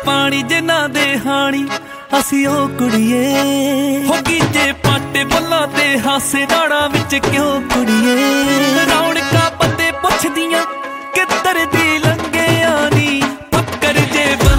पानी जिन्हां दे हानी असी ओ कुड़िए हो गीजे पाटे बुल्लां ते हासे राणा विच क्यों कुड़िए रौनकां पत्ते पुछदियां किधर दी लंघे आनी फक्कर जे